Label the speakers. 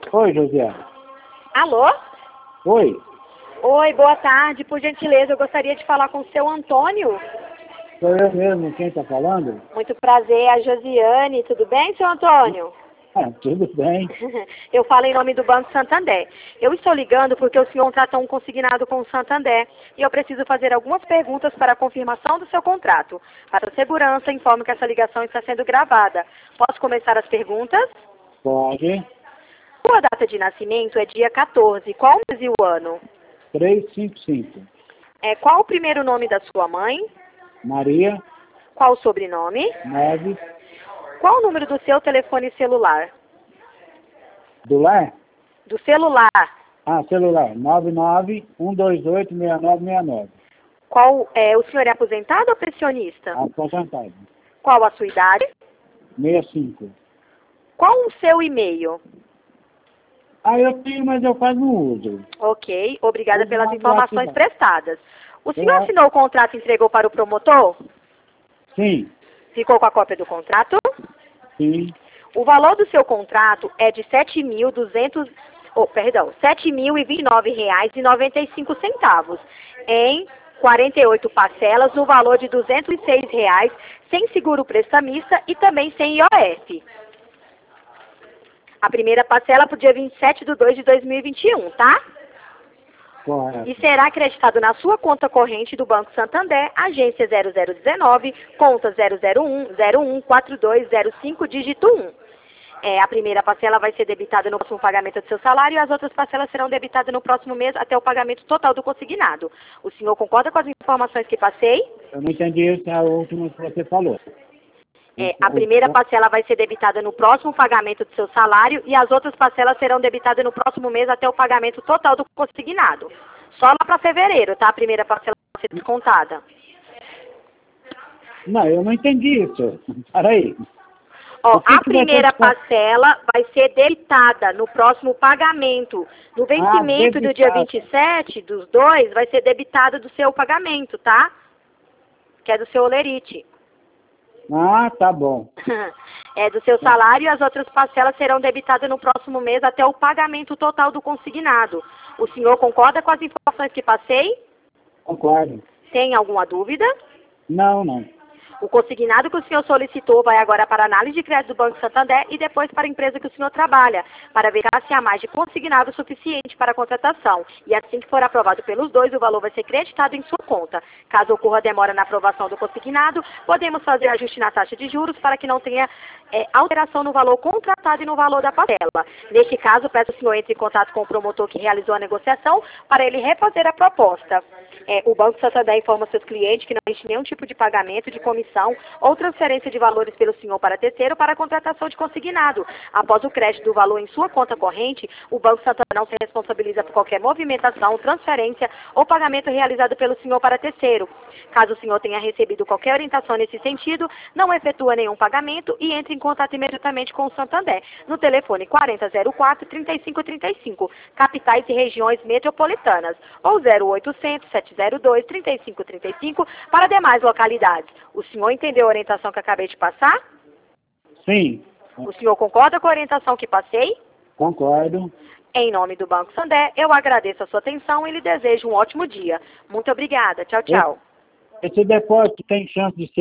Speaker 1: Oi, Josiane.
Speaker 2: Alô?
Speaker 1: Oi.
Speaker 2: Oi, boa tarde. Por gentileza, eu gostaria de falar com o seu Antônio.
Speaker 1: Sou eu mesmo quem está falando?
Speaker 2: Muito prazer, a Josiane. Tudo bem, seu Antônio?
Speaker 1: Tudo bem.
Speaker 2: Eu falo em nome do Banco Santander. Eu estou ligando porque o senhor contratou um consignado com o Santander e eu preciso fazer algumas perguntas para a confirmação do seu contrato. Para segurança, informo que essa ligação está sendo gravada. Posso começar as perguntas?
Speaker 1: Pode.
Speaker 2: Sua data de nascimento é dia 14. Qual o mês e o ano?
Speaker 1: 355.
Speaker 2: Qual o primeiro nome da sua mãe?
Speaker 1: Maria,
Speaker 2: Qual o sobrenome?
Speaker 1: 9.
Speaker 2: Qual o número do seu telefone celular?
Speaker 1: Do lar?
Speaker 2: Do celular.
Speaker 1: Celular. 991286969.
Speaker 2: O senhor é aposentado ou pensionista?
Speaker 1: Aposentado.
Speaker 2: Qual a sua idade?
Speaker 1: 65.
Speaker 2: Qual o seu e-mail?
Speaker 1: Eu tenho, mas eu quase não uso.
Speaker 2: Ok, obrigada
Speaker 1: Uso
Speaker 2: pelas
Speaker 1: mais
Speaker 2: informações
Speaker 1: WhatsApp.
Speaker 2: prestadas. O senhor assinou o contrato e entregou para o promotor?
Speaker 1: Sim.
Speaker 2: Ficou com a cópia do contrato?
Speaker 1: Sim.
Speaker 2: O valor do seu contrato é de R$ 7.029,95 em 48 parcelas no valor de R$ 206, sem seguro prestamista e também sem IOF. A primeira parcela para o dia 27/2/2021, tá?
Speaker 1: Correto.
Speaker 2: E será acreditado na sua conta corrente do Banco Santander, agência 0019, conta 001014205, dígito 1. A primeira parcela vai ser debitada no próximo pagamento do seu salário e as outras parcelas serão debitadas no próximo mês até o pagamento total do consignado. O senhor concorda com as informações que passei?
Speaker 1: Eu não entendi a última que você falou.
Speaker 2: A primeira parcela vai ser debitada no próximo pagamento do seu salário e as outras parcelas serão debitadas no próximo mês até o pagamento total do consignado. Só lá para fevereiro, tá? A primeira parcela vai ser descontada.
Speaker 1: Não, eu não entendi isso. Peraí.
Speaker 2: A primeira parcela vai ser debitada no próximo pagamento. No vencimento do dia 27/2, vai ser debitada do seu pagamento, tá? Que é do seu olerite.
Speaker 1: Tá bom.
Speaker 2: É do seu salário e as outras parcelas serão debitadas no próximo mês até o pagamento total do consignado. O senhor concorda com as informações que passei?
Speaker 1: Concordo.
Speaker 2: Tem alguma dúvida?
Speaker 1: Não.
Speaker 2: O consignado que o senhor solicitou vai agora para a análise de crédito do Banco Santander e depois para a empresa que o senhor trabalha, para verificar se há mais de consignado suficiente para a contratação. E assim que for aprovado pelos dois, o valor vai ser creditado em sua conta. Caso ocorra demora na aprovação do consignado, podemos fazer ajuste na taxa de juros para que não tenha alteração no valor contratado e no valor da parcela. Neste caso, peço que o senhor entre em contato com o promotor que realizou a negociação para ele refazer a proposta. O Banco Santander informa seus clientes que não existe nenhum tipo de pagamento, de comissão ou transferência de valores pelo senhor para terceiro para a contratação de consignado. Após o crédito do valor em sua conta corrente, o Banco Santander não se responsabiliza por qualquer movimentação, transferência ou pagamento realizado pelo senhor para terceiro. Caso o senhor tenha recebido qualquer orientação nesse sentido, não efetua nenhum pagamento e entre em contato imediatamente com o Santander, no telefone 4004-3535, capitais e regiões metropolitanas, ou 0800 702 3535 para demais localidades. O senhor entendeu a orientação que acabei de passar?
Speaker 1: Sim.
Speaker 2: O senhor concorda com a orientação que passei?
Speaker 1: Concordo.
Speaker 2: Em nome do Banco Santander, eu agradeço a sua atenção e lhe desejo um ótimo dia. Muito obrigada. Tchau, tchau.
Speaker 1: Esse depósito tem chance de ser